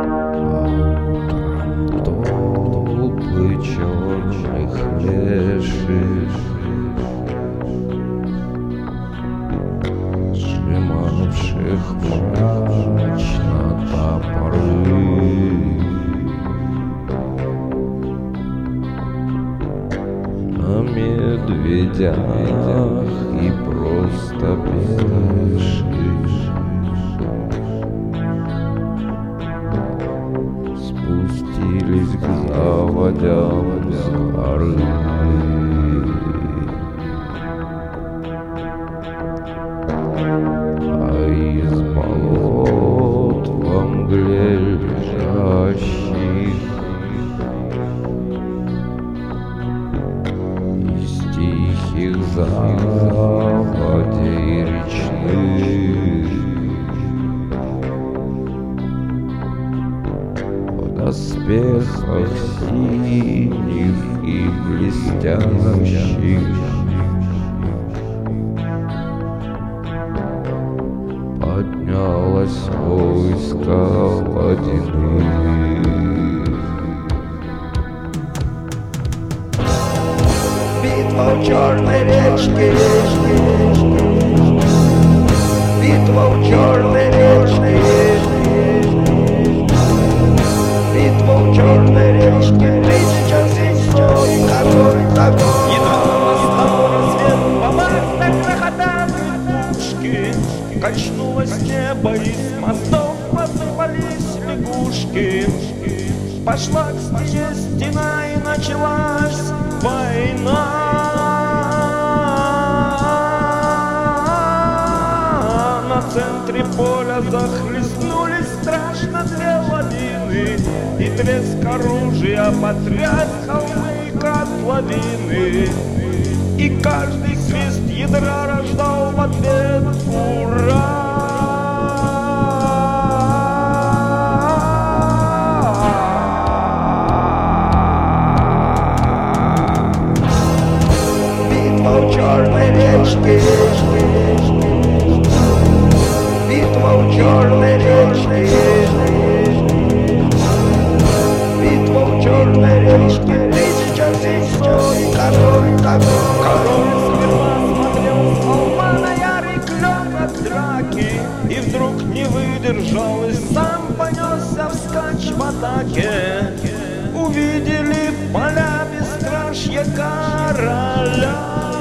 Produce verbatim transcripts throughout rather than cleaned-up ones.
Толпы черных леших, сжимавших мрачно топоры, на медведях и просто пеших спустились к заводям с горы. А из болот во мгле лежащих, из тихих заводей речных, в доспехах синих и блестящих поднялось войско водяных. Битва у черной речки, битва у черной речки, битва у черной речки, тысяча семьсот второй загон. Едва настал рассвет, помарно грохотали пушки, качнулось небо, из мостов посыпались лягушки. Пошла к стене стена, и началась война. На центре поля захлестнулись страшно две лавины, и треск оружия потряс холмы и котловины. И каждый свист ядра рождал в ответ ура. Битва у черной речки, битва у черной речки, битва у черной речки, тысяча семьсот второй загон. Король сперва смотрел с холма на ярый клён от драки, и вдруг не выдержал и сам понесся вскачь в атаке. Увидели поля бесстрашья короля.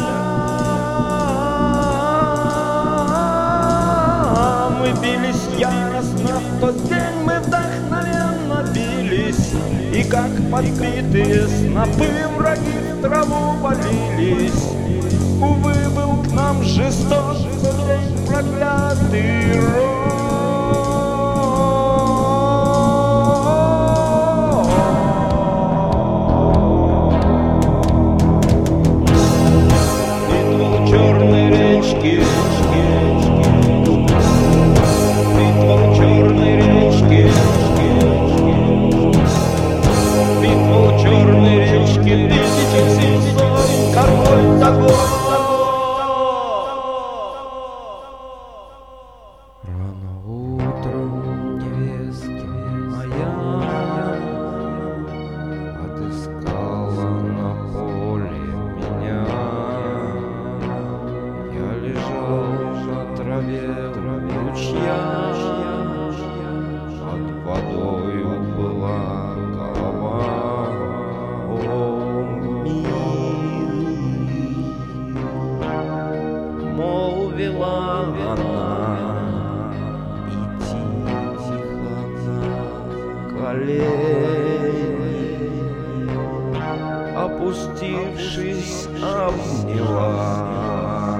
Мы бились яростно, в тот день мы вдохновенно бились, и как подбитые снопы враги в траву валились. Увы, был к нам жесток день проклятый рок. Битва у черной речки, битва у черной речки, битва у черной речки, тысяча семьсот второй загон. Рано утром невестка моя отыскала на поле меня. Я лежал на траве у ручья, под водою была голова. О, милый, молвила она, и тихо на колени, опустившись, обняла.